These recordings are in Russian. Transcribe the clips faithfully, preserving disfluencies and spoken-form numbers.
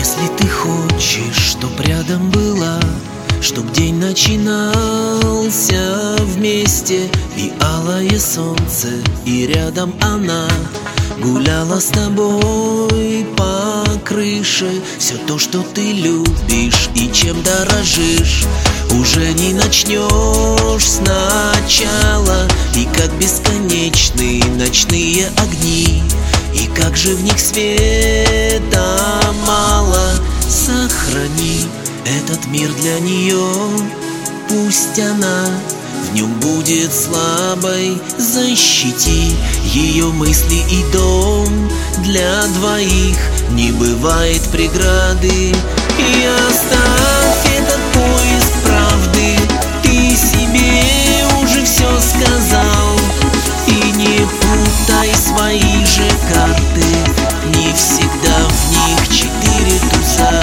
Если ты хочешь, чтоб рядом была, чтоб день начинался вместе, и алое солнце, и рядом она гуляла с тобой по крыше. Все то, что ты любишь и чем дорожишь, уже не начнешь сначала. И как бесконечны ночные огни, и как же в них света мало. Сохрани этот мир для нее, пусть она в нем будет слабой. Защити ее мысли и дом, для двоих не бывает преграды. И оставь этот поиск правды, ты себе уже все сказал. И не путай свои же карты, не всегда в них четыре туза.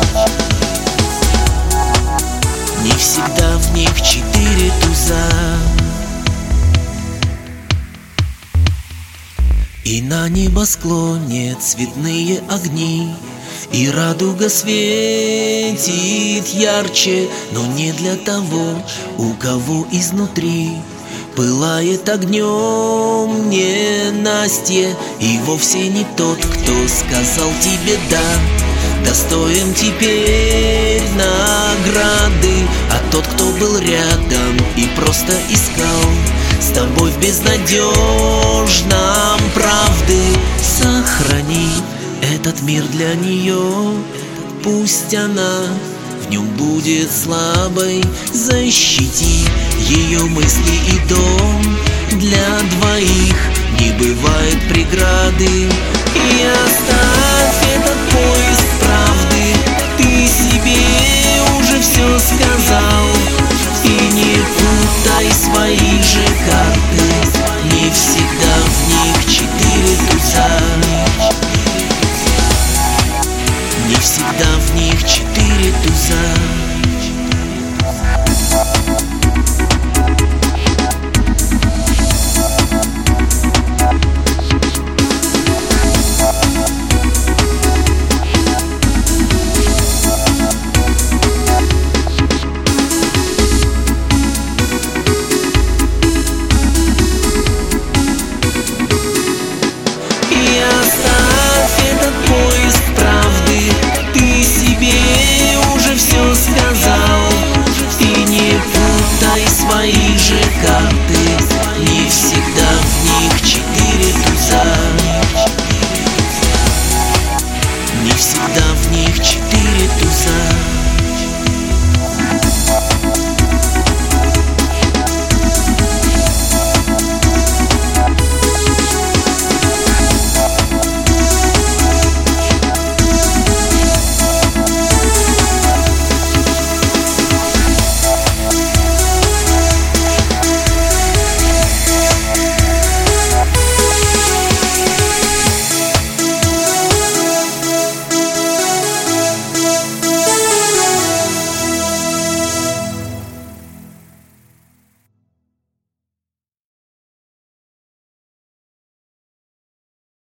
Не всегда в них четыре туза. И на небосклоне цветные огни, и радуга светит ярче, но не для того, у кого изнутри пылает огнем ненастье. И вовсе не тот, кто сказал тебе «да», достоин теперь награды, а тот, кто был рядом и просто искал с тобой в безнадежном правды. Сохрани этот мир для нее, пусть она в нем будет слабой. Защити ее мысли и дом, для двоих не бывает преграды. И оставь этот поиск правды, ты себе уже все сказал. И не путай свои же карты, не всегда в них четыре туза. Не всегда в них четыре туза.